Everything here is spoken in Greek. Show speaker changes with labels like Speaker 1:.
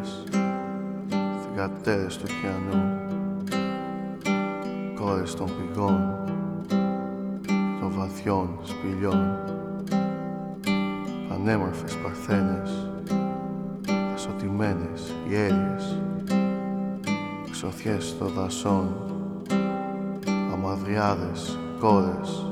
Speaker 1: θηρίες, θυγατέρες του ωκεανού, κόρες των πηγών και των βαθιών σπηλιών, πανέμορφες παρθένες, δασοτημένες ιέριες, ξωθιές των δασών, αμαυριάδες κόρες